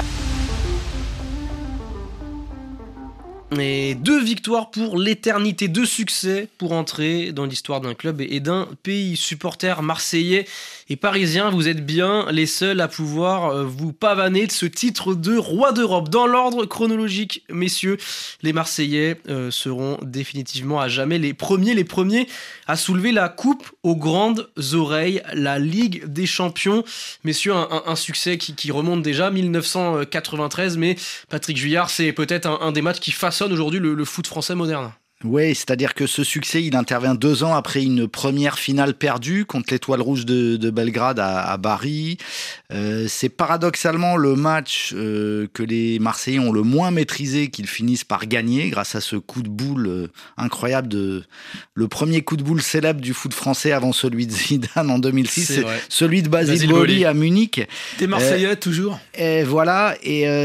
Et 2 victoires pour l'éternité, 2 succès pour entrer dans l'histoire d'un club et d'un pays. Supporters marseillais et parisiens, vous êtes bien les seuls à pouvoir vous pavaner de ce titre de roi d'Europe. Dans l'ordre chronologique, messieurs, les Marseillais seront définitivement à jamais les premiers à soulever la coupe aux grandes oreilles, la Ligue des Champions. Messieurs, un succès qui remonte déjà 1993, mais Patrick Juillard, c'est peut-être un des matchs qui façonne aujourd'hui le foot français moderne. Oui, c'est-à-dire que ce succès, il intervient 2 ans après une première finale perdue contre l'Étoile Rouge de Belgrade à Bari. C'est paradoxalement le match que les Marseillais ont le moins maîtrisé, qu'ils finissent par gagner grâce à ce coup de boule incroyable, le premier coup de boule célèbre du foot français avant celui de Zidane en 2006, c'est celui de Basile Boli à Munich. T'es Marseillais toujours. Et voilà,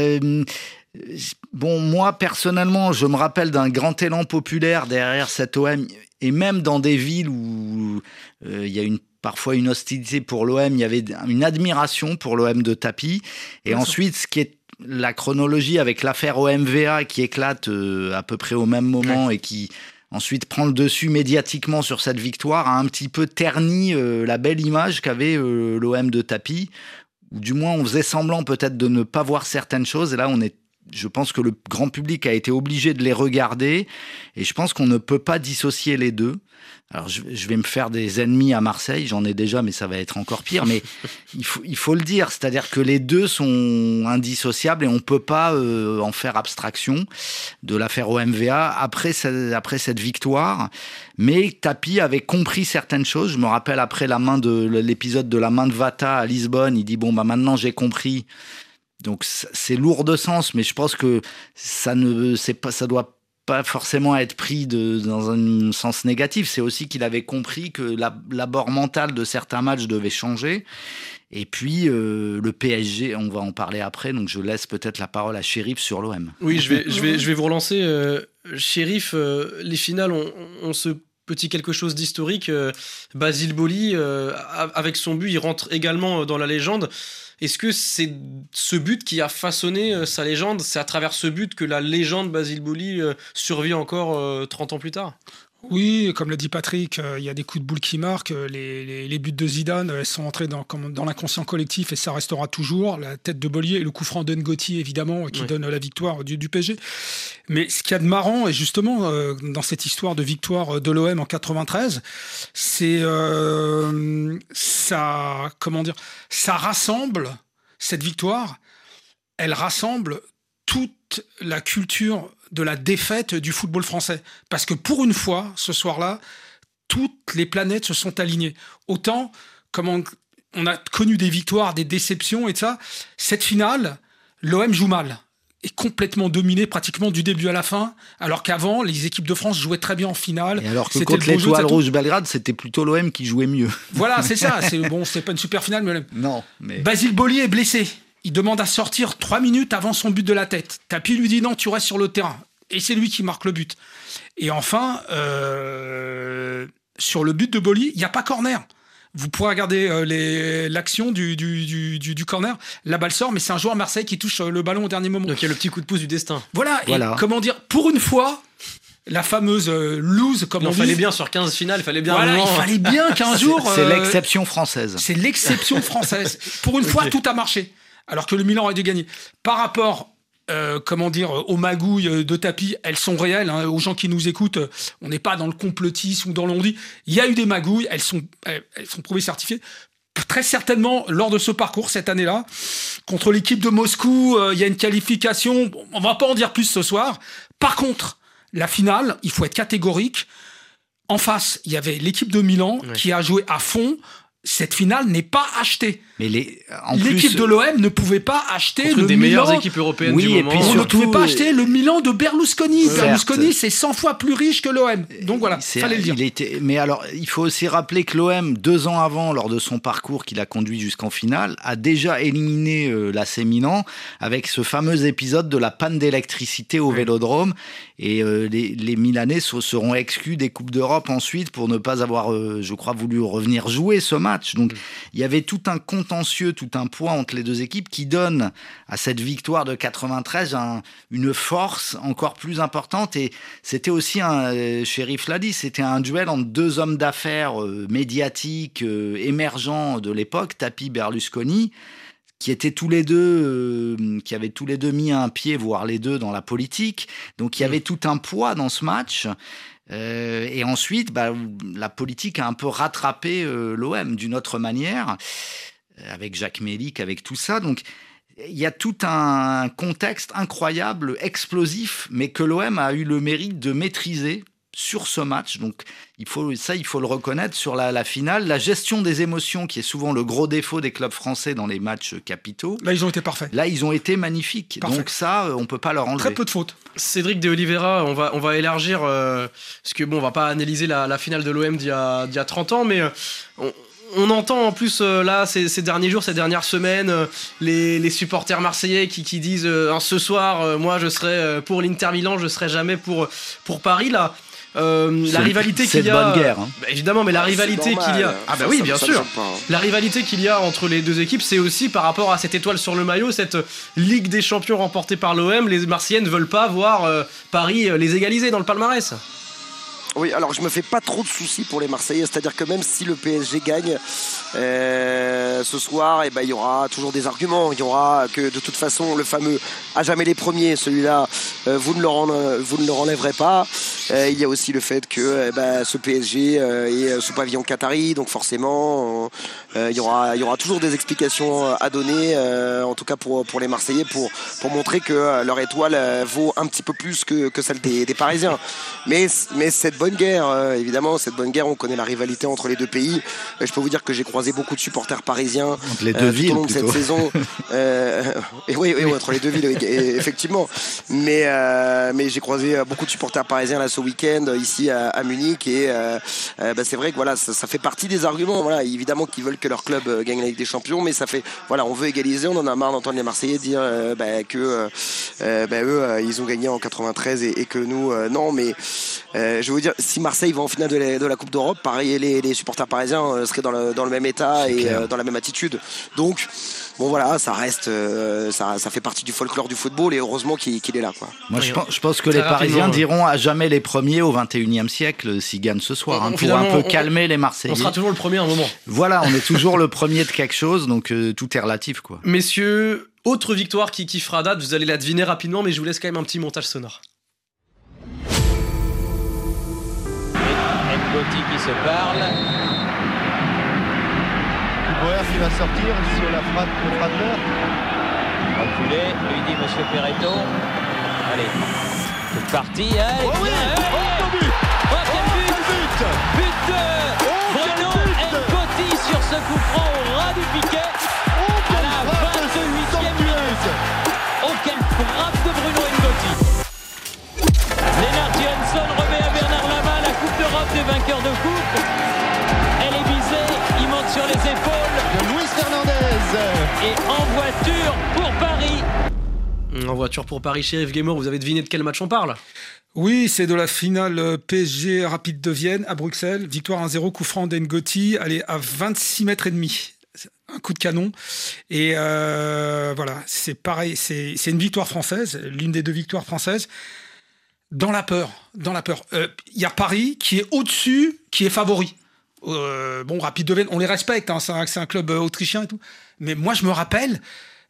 bon, moi, personnellement, je me rappelle d'un grand élan populaire derrière cet OM, et même dans des villes où il y a parfois une hostilité pour l'OM, il y avait une admiration pour l'OM de Tapie. Et ensuite, ce qui est la chronologie avec l'affaire OMVA qui éclate à peu près au même moment et qui ensuite prend le dessus médiatiquement sur cette victoire, a un petit peu terni la belle image qu'avait l'OM de Tapie, ou du moins on faisait semblant peut-être de ne pas voir certaines choses, et là je pense que le grand public a été obligé de les regarder, et je pense qu'on ne peut pas dissocier les deux. Alors je vais me faire des ennemis à Marseille, j'en ai déjà, mais ça va être encore pire, mais il faut le dire, c'est-à-dire que les deux sont indissociables et on ne peut pas en faire abstraction de l'affaire OMVA après cette victoire. Mais Tapie avait compris certaines choses. Je me rappelle après l'épisode de la main de Vata à Lisbonne, il dit « Bon, maintenant j'ai compris ». Donc c'est lourd de sens, mais je pense que ça doit pas forcément être pris dans un sens négatif. C'est aussi qu'il avait compris que l'abord mental de certains matchs devait changer. Et puis le PSG, on va en parler après, donc je laisse peut-être la parole à Chérif sur l'OM. Oui, je vais vous relancer. Chérif, les finales ont ce petit quelque chose d'historique. Basile Boli, avec son but, il rentre également dans la légende. Est-ce que c'est ce but qui a façonné sa légende ? C'est à travers ce but que la légende Basile Boli survit encore 30 ans plus tard ? Oui, comme l'a dit Patrick, il y a des coups de boule qui marquent. Les buts de Zidane, elles sont entrés dans l'inconscient collectif et ça restera toujours. La tête de Boli et le coup franc d'Ngoti, évidemment, qui donne la victoire du PSG. Mais ce qu'il y a de marrant, et justement, dans cette histoire de victoire de l'OM en 93, c'est ça rassemble, cette victoire, elle rassemble toute la culture de la défaite du football français. Parce que pour une fois, ce soir-là, toutes les planètes se sont alignées. Autant, comme on a connu des victoires, des déceptions et de ça, cette finale, l'OM joue mal. Est complètement dominé pratiquement du début à la fin, alors qu'avant, les équipes de France jouaient très bien en finale. Et alors que contre l'Étoile Rouge Belgrade, c'était plutôt l'OM qui jouait mieux. Voilà, c'est ça. C'est pas une super finale, mais... Non, mais... Basile Boli est blessé. Il demande à sortir 3 minutes avant son but de la tête. Tapi lui dit non, tu restes sur le terrain. Et c'est lui qui marque le but. Et enfin, sur le but de Boli, il n'y a pas corner. Vous pourrez regarder l'action du corner. La balle sort, mais c'est un joueur Marseille qui touche le ballon au dernier moment. Donc il y a le petit coup de pouce du destin. Voilà. Et comment dire, pour une fois, la fameuse lose, comme on dit. Il fallait bien sur 15 finales, il fallait bien il fallait bien qu'un jour... C'est l'exception française. C'est l'exception française. Pour une fois, tout a marché. Alors que le Milan a dû gagner. Par rapport, aux magouilles de Tapi, elles sont réelles. Hein, aux gens qui nous écoutent, on n'est pas dans le complotisme ou dans l'on-dit. Il y a eu des magouilles, elles sont prouvées, certifiées. Très certainement, lors de ce parcours, cette année-là, contre l'équipe de Moscou, il y a une qualification. On va pas en dire plus ce soir. Par contre, la finale, il faut être catégorique. En face, il y avait l'équipe de Milan qui a joué à fond. Cette finale n'est pas achetée. Mais l'équipe de l'OM ne pouvait pas acheter le des Milan. meilleures équipes européennes du moment. On ne pouvait pas acheter le Milan de Berlusconi. Berlusconi, c'est 100 fois plus riche que l'OM. Donc voilà, fallait le dire. Mais alors, il faut aussi rappeler que l'OM, 2 ans avant, lors de son parcours qu'il a conduit jusqu'en finale, a déjà éliminé l'AC Milan avec ce fameux épisode de la panne d'électricité au Vélodrome. Et les Milanais seront exclus des Coupes d'Europe ensuite pour ne pas avoir, je crois, voulu revenir jouer ce match. Donc, il y avait tout un contentieux, tout un poids entre les deux équipes qui donne à cette victoire de 93 une force encore plus importante. Et c'était aussi, Chérif l'a dit, c'était un duel entre 2 hommes d'affaires médiatiques, émergents de l'époque, Tapi, Berlusconi, qui étaient tous les deux, qui avaient tous les deux mis un pied, voire les deux, dans la politique. Donc il y avait tout un poids dans ce match. Et ensuite, la politique a un peu rattrapé l'OM d'une autre manière, avec Jacques Mélic, avec tout ça. Donc il y a tout un contexte incroyable, explosif, mais que l'OM a eu le mérite de maîtriser sur ce match. Donc il faut le reconnaître sur la finale. La gestion des émotions, qui est souvent le gros défaut des clubs français dans les matchs capitaux. Là, ils ont été parfaits. Là, ils ont été magnifiques. Parfait. Donc ça, on peut pas leur enlever. Très peu de fautes. Cédric de Oliveira, on va élargir, parce que on va pas analyser la finale de l'OM d'il y a 30 ans, mais on entend en plus là ces derniers jours, ces dernières semaines, les supporters marseillais qui disent ce soir, moi je serai pour l'Inter Milan, je serai jamais pour Paris là. La rivalité qu'il y a, c'est de bonne guerre. Hein. Évidemment, mais la rivalité qu'il y a, oui, bien sûr. La rivalité qu'il y a entre les deux équipes, c'est aussi par rapport à cette étoile sur le maillot, cette Ligue des Champions remportée par l'OM. Les Marseillais ne veulent pas voir Paris les égaliser dans le palmarès. Oui, alors je me fais pas trop de soucis pour les Marseillais, c'est-à-dire que même si le PSG gagne ce soir, il y aura toujours des arguments. Il y aura que de toute façon le fameux à jamais les premiers, celui-là, vous ne le enlèverez pas. Il y a aussi le fait que ce PSG est sous pavillon qatari, donc forcément il y aura toujours des explications à donner, en tout cas pour les Marseillais, pour montrer que leur étoile vaut un petit peu plus que celle des Parisiens. Mais cette cette bonne guerre. Évidemment, cette bonne guerre, on connaît la rivalité entre les deux pays. Je peux vous dire que j'ai croisé beaucoup de supporters parisiens entre les deux villes, tout au long de cette saison. Et oui, entre les deux villes, effectivement. Mais j'ai croisé beaucoup de supporters parisiens là ce week-end ici à Munich, et c'est vrai que voilà, ça fait partie des arguments. Voilà, évidemment qu'ils veulent que leur club gagne la Ligue des Champions, mais ça fait, voilà, on veut égaliser. On en a marre d'entendre les Marseillais dire que eux ils ont gagné en 93 et que nous non. Mais je vais vous dire, si Marseille va en finale de la Coupe d'Europe, pareil, les supporters parisiens seraient dans le même état et dans la même attitude. Donc bon, voilà, ça reste, ça fait partie du folklore du football, et heureusement qu'il est là, quoi. Moi, je pense que les Parisiens diront à jamais les premiers au 21e siècle s'ils gagnent ce soir, pour un peu calmer les Marseillais. On sera toujours le premier à un moment. Voilà, on est toujours le premier de quelque chose, donc tout est relatif, quoi. Messieurs, autre victoire qui fera date, vous allez la deviner rapidement, mais je vous laisse quand même un petit montage sonore. N'Goti qui se parle. Boer qui va sortir sur la frappe de Frappler. Reculé, lui dit Monsieur Perretto. Allez, c'est parti. Allez, oh oui, but. Quel but. But de Bruno N'Goti sur ce coup franc au ras du piquet. À la 28e minute. Oh, quelle frappe de Bruno N'Goti. Lennart Johansson remet à Bernard Lama la Coupe d'Europe des vainqueurs de coupe. Elle est visée, il monte sur les épaules de Luis Fernandez. Et en voiture pour Paris. En voiture pour Paris, Chérif Guémeur, vous avez deviné de quel match on parle ? Oui, c'est de la finale PSG Rapide de Vienne à Bruxelles. Victoire 1-0, coup franc d'N'Goti. Elle est à 26 mètres et demi. Un coup de canon. Et voilà, c'est pareil. C'est une victoire française, l'une des deux victoires françaises. Dans la peur. Y a Paris qui est au-dessus, qui est favori. Rapide de Vienne, on les respecte, hein, c'est un club autrichien et tout. Mais moi, je me rappelle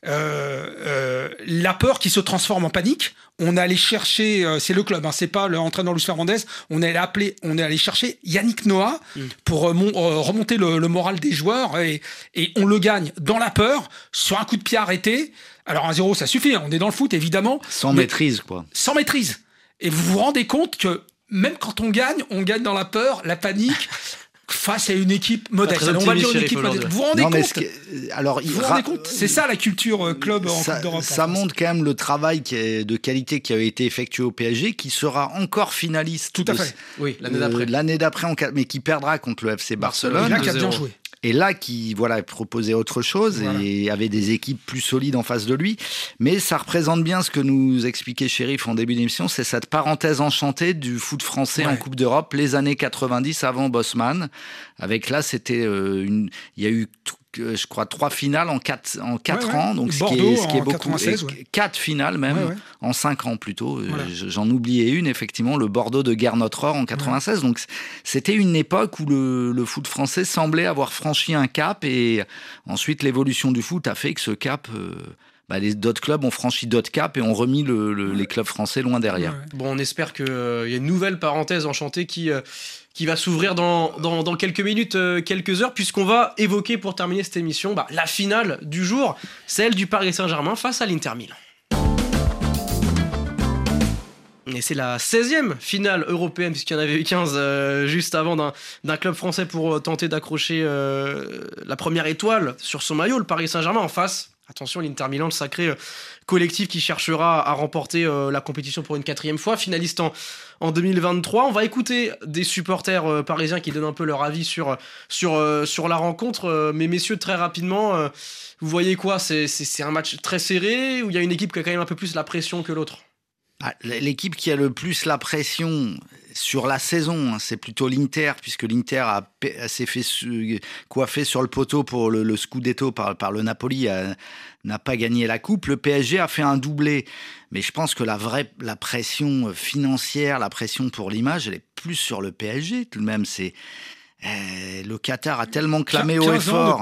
la peur qui se transforme en panique. On est allé chercher, c'est le club, hein, c'est pas l'entraîneur Luis Fernandez. On est allé chercher Yannick Noah pour remonter le moral des joueurs, et on le gagne dans la peur, sur un coup de pied arrêté. Alors 1-0, ça suffit, hein, on est dans le foot évidemment. Sans maîtrise, quoi. Sans maîtrise. Et vous vous rendez compte que même quand on gagne dans la peur, la panique, face à une équipe modeste. On va dire une équipe modeste. Vous vous rendez compte c'est ça la culture club en Coupe d'Europe. Ça montre quand même le travail de qualité qui a été effectué au PSG, qui sera encore finaliste. Tout à fait. Oui, l'année d'après, mais qui perdra contre le FC Barcelone. Et là, qui a bien joué. Et là, qui proposait autre chose, et avait des équipes plus solides en face de lui. Mais ça représente bien ce que nous expliquait Chérif en début d'émission, c'est cette parenthèse enchantée du foot français en Coupe d'Europe, les années 90 avant Bosman. Avec là, c'était il y a eu, je crois, 3 finales en 4 ans, donc Bordeaux, ce qui est beaucoup. 96, 4 finales même, en 5 ans plutôt. Voilà. J'en oubliais une, effectivement, le Bordeaux de Gernot-Rohr en 96. Donc c'était une époque où le foot français semblait avoir franchi un cap, et ensuite l'évolution du foot a fait que ce cap... d'autres clubs ont franchi d'autres caps et ont remis les clubs français loin derrière. Bon, on espère qu'il y a une nouvelle parenthèse enchantée qui va s'ouvrir dans quelques minutes, quelques heures, puisqu'on va évoquer, pour terminer cette émission, la finale du jour, celle du Paris Saint-Germain face à l'Inter Milan. Et c'est la 16e finale européenne, puisqu'il y en avait eu 15 juste avant d'un club français pour tenter d'accrocher la première étoile sur son maillot, le Paris Saint-Germain. En face, attention, l'Inter Milan, le sacré collectif qui cherchera à remporter la compétition pour une 4e fois, finaliste en 2023. On va écouter des supporters parisiens qui donnent un peu leur avis sur la rencontre. Mais messieurs, très rapidement, vous voyez quoi ? C'est un match très serré, où il y a une équipe qui a quand même un peu plus la pression que l'autre ? L'équipe qui a le plus la pression sur la saison, c'est plutôt l'Inter, puisque l'Inter s'est fait coiffer sur le poteau pour le Scudetto par le Napoli, n'a pas gagné la coupe. Le PSG a fait un doublé, mais je pense que la pression financière, la pression pour l'image, elle est plus sur le PSG tout de même. Le Qatar a tellement clamé haut et fort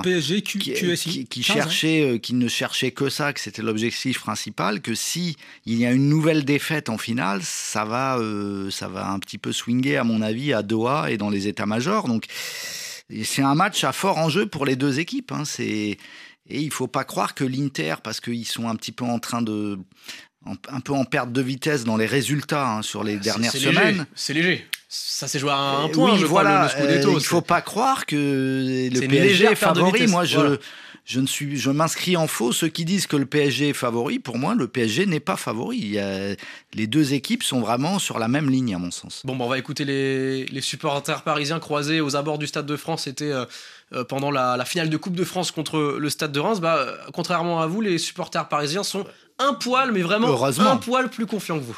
qu'il ne cherchait que ça, que c'était l'objectif principal, que si il y a une nouvelle défaite en finale, ça va un petit peu swinguer, à mon avis, à Doha et dans les états-majors. Donc c'est un match à fort enjeu pour les deux équipes, hein. Et il faut pas croire que l'Inter, parce qu'ils sont un petit peu en train un peu en perte de vitesse dans les résultats, hein, sur les dernières semaines. C'est léger. ça s'est joué à un point, je crois, le Scudetto. Il ne faut pas croire que le PSG est favori. Moi, je m'inscris en faux. Ceux qui disent que le PSG est favori, pour moi, le PSG n'est pas favori. Les deux équipes sont vraiment sur la même ligne, à mon sens. Bon, on va écouter les supporters parisiens croisés aux abords du Stade de France. C'était pendant la finale de Coupe de France contre le Stade de Reims. Contrairement à vous, les supporters parisiens sont un poil, mais vraiment un poil plus confiants que vous.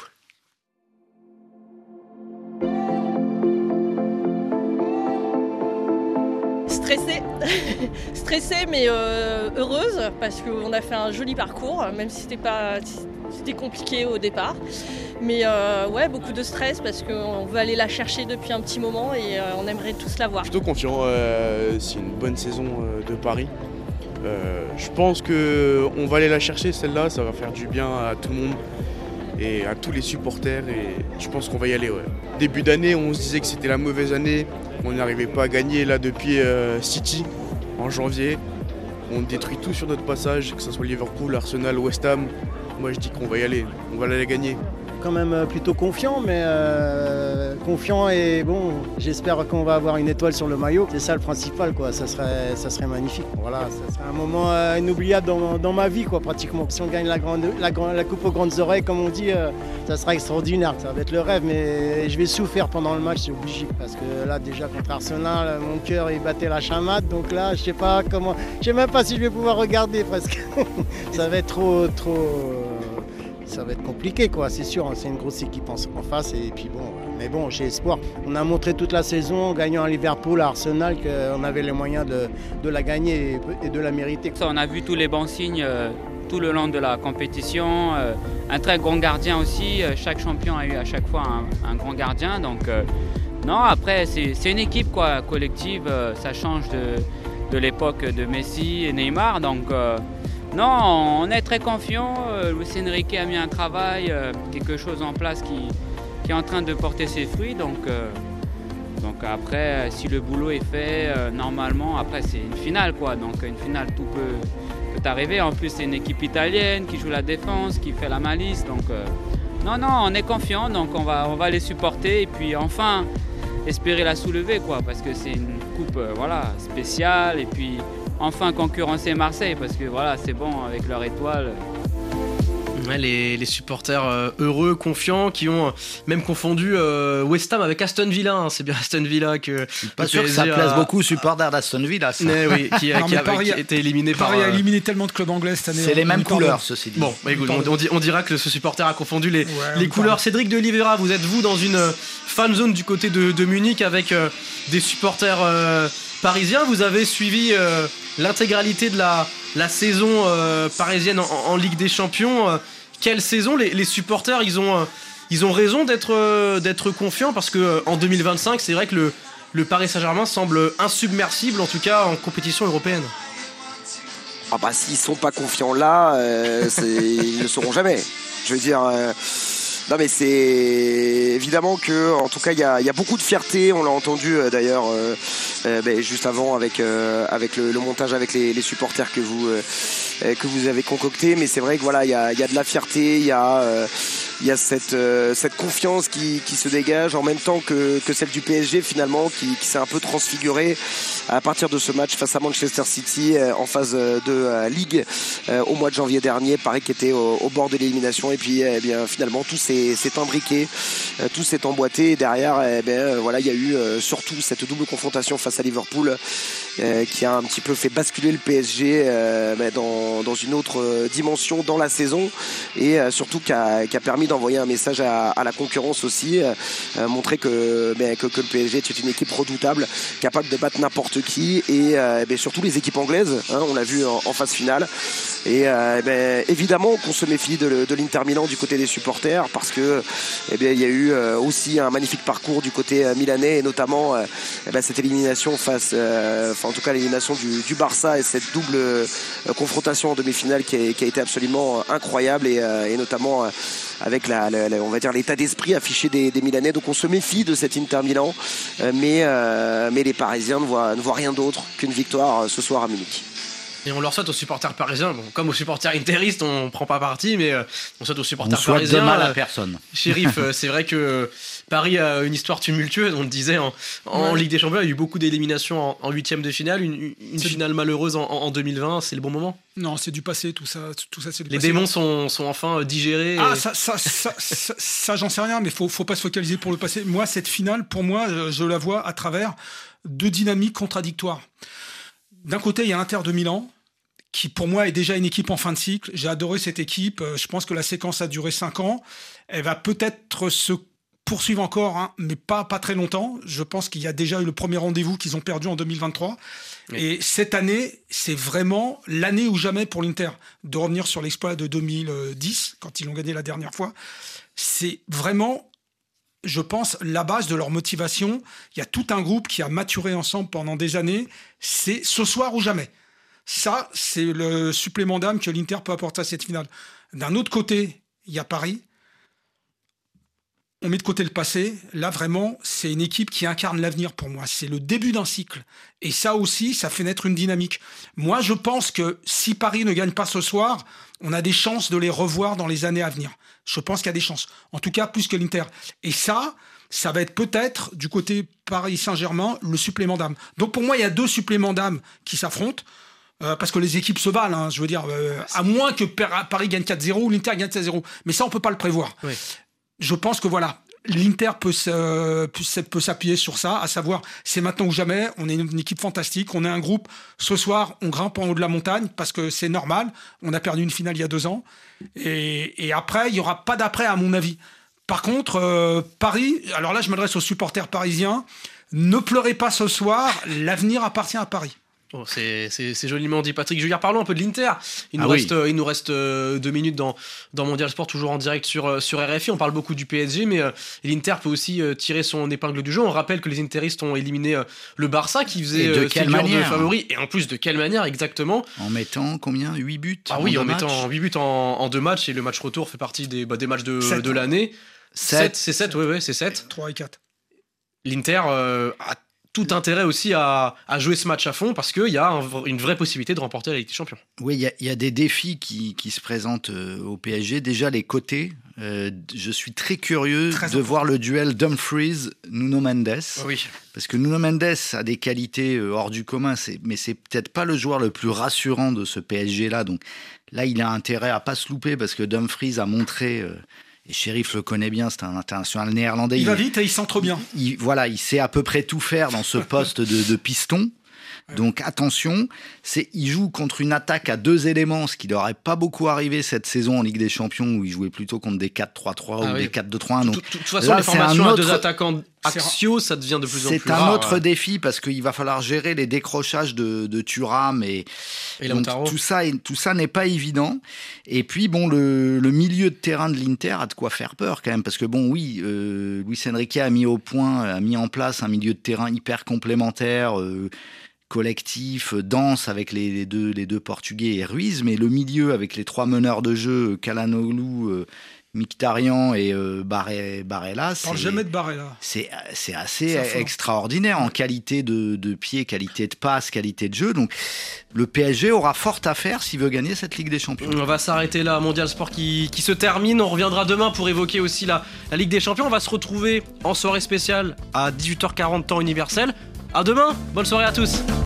Stressée mais heureuse parce qu'on a fait un joli parcours, même si c'était compliqué au départ. Mais beaucoup de stress parce qu'on veut aller la chercher depuis un petit moment et on aimerait tous la voir. Plutôt confiant, c'est une bonne saison de Paris. Je pense qu'on va aller la chercher celle-là, ça va faire du bien à tout le monde et à tous les supporters et je pense qu'on va y aller. Ouais. Début d'année, on se disait que c'était la mauvaise année, on n'arrivait pas à gagner là depuis City en janvier. On détruit tout sur notre passage, que ce soit Liverpool, Arsenal, West Ham. Moi je dis qu'on va y aller, on va aller la gagner. Quand même plutôt confiant, mais confiant et bon, j'espère qu'on va avoir une étoile sur le maillot. C'est ça le principal, quoi. Ça serait magnifique. Voilà, ça serait un moment inoubliable dans ma vie, quoi, pratiquement. Si on gagne la coupe aux grandes oreilles, comme on dit, ça sera extraordinaire. Ça va être le rêve, mais je vais souffrir pendant le match, c'est obligé. Parce que là, déjà contre Arsenal, mon cœur il battait la chamade, donc là, je sais même pas si je vais pouvoir regarder presque. Ça va être trop. Ça va être compliqué, quoi, c'est sûr. C'est une grosse équipe en face. Et puis mais bon, j'ai espoir. On a montré toute la saison, en gagnant à Liverpool, à Arsenal, qu'on avait les moyens de la gagner et de la mériter. On a vu tous les bons signes tout le long de la compétition. Un très grand gardien aussi. Chaque champion a eu à chaque fois un grand gardien. Donc, non, après, c'est une équipe, quoi, collective. Ça change de l'époque de Messi et Neymar. Donc, non, on est très confiant. Luis Enrique a mis un travail, quelque chose en place qui est en train de porter ses fruits. Donc après, si le boulot est fait, normalement, après c'est une finale, quoi. Donc une finale, tout peut arriver. En plus, c'est une équipe italienne qui joue la défense, qui fait la malice. Donc non, on est confiant. Donc on va les supporter et puis enfin espérer la soulever, quoi, parce que c'est une coupe spéciale et puis enfin concurrencer Marseille parce que c'est bon avec leur étoile. Ouais, les supporters heureux, confiants, qui ont même confondu West Ham avec Aston Villa. Hein. C'est bien Aston Villa que. Je suis pas sûr que ça plaise beaucoup aux supporters d'Aston Villa. Ça. Mais oui, qui a été éliminé par. Paris a éliminé tellement de clubs anglais cette année. C'est les mêmes couleurs, ceci dit. Bon, écoute, on dira que ce supporter a confondu les couleurs. Cédric de Oliveira, vous êtes vous dans une fan zone du côté de Munich avec des supporters parisiens. Vous avez suivi l'intégralité de la saison parisienne en Ligue des Champions. Quelle saison, les supporters, ils ont raison d'être confiants parce que en 2025, c'est vrai que le Paris Saint-Germain semble insubmersible, en tout cas en compétition européenne. Ah bah s'ils sont pas confiants là, ils ne le seront jamais. Je veux dire. Non mais c'est évidemment que en tout cas il y a beaucoup de fierté, on l'a entendu d'ailleurs juste avant avec le montage avec les supporters que vous avez concocté, mais c'est vrai que il y a de la fierté, il y a cette confiance qui se dégage en même temps que celle du PSG finalement qui s'est un peu transfigurée à partir de ce match face à Manchester City en phase de Ligue au mois de janvier dernier. Paris qui était au bord de l'élimination et puis finalement tout s'est imbriqué, tout s'est emboîté et derrière il y a eu surtout cette double confrontation face à Liverpool qui a un petit peu fait basculer le PSG dans une autre dimension dans la saison et surtout qui a permis d'envoyer un message à la concurrence aussi, montrer que le PSG est une équipe redoutable, capable de battre n'importe qui et surtout les équipes anglaises, hein, on l'a vu en phase finale et évidemment qu'on se méfie de l'Inter Milan du côté des supporters parce que il y a eu aussi un magnifique parcours du côté milanais et notamment cette élimination en tout cas l'élimination du Barça et cette double confrontation en demi-finale qui a été absolument incroyable et notamment avec on va dire l'état d'esprit affiché des Milanais. Donc on se méfie de cet Inter Milan mais les Parisiens ne voient rien d'autre qu'une victoire ce soir à Munich. Et on leur souhaite aux supporters parisiens, comme aux supporters interistes, on prend pas parti, mais on souhaite aux supporters parisiens. On souhaite de mal à personne. Chérif, c'est vrai que Paris a une histoire tumultueuse, on le disait, en Ligue des Champions. Il y a eu beaucoup d'éliminations en huitième de finale, une finale malheureuse en 2020. C'est le bon moment? Non, c'est du passé, tout ça c'est du passé. Les démons sont enfin digérés. Ah, ça j'en sais rien, mais faut pas se focaliser pour le passé. Moi, cette finale, pour moi, je la vois à travers deux dynamiques contradictoires. D'un côté, il y a l'Inter de Milan, qui pour moi est déjà une équipe en fin de cycle. J'ai adoré cette équipe. Je pense que la séquence a duré 5 ans. Elle va peut-être se poursuivre encore, hein, mais pas très longtemps. Je pense qu'il y a déjà eu le premier rendez-vous qu'ils ont perdu en 2023. Oui. Et cette année, c'est vraiment l'année ou jamais pour l'Inter de revenir sur l'exploit de 2010, quand ils l'ont gagné la dernière fois. C'est vraiment, je pense, la base de leur motivation. Il y a tout un groupe qui a maturé ensemble pendant des années. C'est ce soir ou jamais. Ça, c'est le supplément d'âme que l'Inter peut apporter à cette finale. D'un autre côté, il y a Paris. On met de côté le passé. Là, vraiment, c'est une équipe qui incarne l'avenir pour moi. C'est le début d'un cycle. Et ça aussi, ça fait naître une dynamique. Moi, je pense que si Paris ne gagne pas ce soir, on a des chances de les revoir dans les années à venir. Je pense qu'il y a des chances. En tout cas, plus que l'Inter. Et ça va être peut-être, du côté Paris Saint-Germain, le supplément d'âme. Donc, pour moi, il y a 2 suppléments d'âme qui s'affrontent. Parce que les équipes se valent, hein, je veux dire, à moins que Paris gagne 4-0 ou l'Inter gagne 7-0. Mais ça, on peut pas le prévoir. Oui. Je pense que voilà, l'Inter peut s'appuyer sur ça, à savoir, c'est maintenant ou jamais. On est une équipe fantastique, on est un groupe. Ce soir, on grimpe en haut de la montagne parce que c'est normal. On a perdu une finale il y a 2 ans. Et après, il y aura pas d'après, à mon avis. Par contre, Paris, alors là, je m'adresse aux supporters parisiens. Ne pleurez pas ce soir, l'avenir appartient à Paris. Oh, c'est joliment dit, Patrick Juillard. Parlons un peu de l'Inter. Il nous reste 2 minutes dans Mondial Sport, toujours en direct sur RFI. On parle beaucoup du PSG, mais l'Inter peut aussi tirer son épingle du jeu. On rappelle que les Interistes ont éliminé le Barça, qui faisait figure de favori. Et en plus, de quelle manière exactement? En mettant combien? 8 buts? Ah oui, en mettant 8 buts en 2 matchs. Et le match retour fait partie des matchs de l'année. 7, c'est 7, oui, c'est 7. 3 et 4. L'Inter a tout intérêt aussi à jouer ce match à fond, parce qu'il y a une vraie possibilité de remporter la Ligue des Champions. Oui, il y a des défis qui se présentent au PSG. Déjà, les côtés. Je suis très curieux de voir le duel Dumfries-Nuno Mendes. Oui. Parce que Nuno Mendes a des qualités hors du commun, mais c'est peut-être pas le joueur le plus rassurant de ce PSG-là. Donc là, il a intérêt à pas se louper, parce que Dumfries a montré... Et Sheriff le connaît bien, c'est un international néerlandais. Il va vite et il centre bien. Il sait à peu près tout faire dans ce poste de piston. Donc attention, il joue contre une attaque à 2 éléments, ce qui n'aurait pas beaucoup arrivé cette saison en Ligue des Champions, où il jouait plutôt contre des 4-3-3 ou des 4-2-3-1. Donc, de toute façon, les formations à 2 attaquants axiaux, ça devient de plus en plus rare. C'est un autre défi, parce qu'il va falloir gérer les décrochages de Thuram et donc, tout ça n'est pas évident. Et puis le milieu de terrain de l'Inter a de quoi faire peur quand même, parce que Luis Enrique a mis en place un milieu de terrain hyper complémentaire, collectif, dense, avec les deux Portugais et Ruiz, mais le milieu avec les 3 meneurs de jeu, Calhanoglu, Mkhitaryan et Barella, jamais de Barella. C'est assez extraordinaire en qualité de pied, qualité de passe, qualité de jeu. Donc le PSG aura fort à faire s'il veut gagner cette Ligue des Champions. On va s'arrêter là, Mondial Sport qui se termine. On reviendra demain pour évoquer aussi la Ligue des Champions. On va se retrouver en soirée spéciale à 18h40 temps universel. À demain, bonne soirée à tous.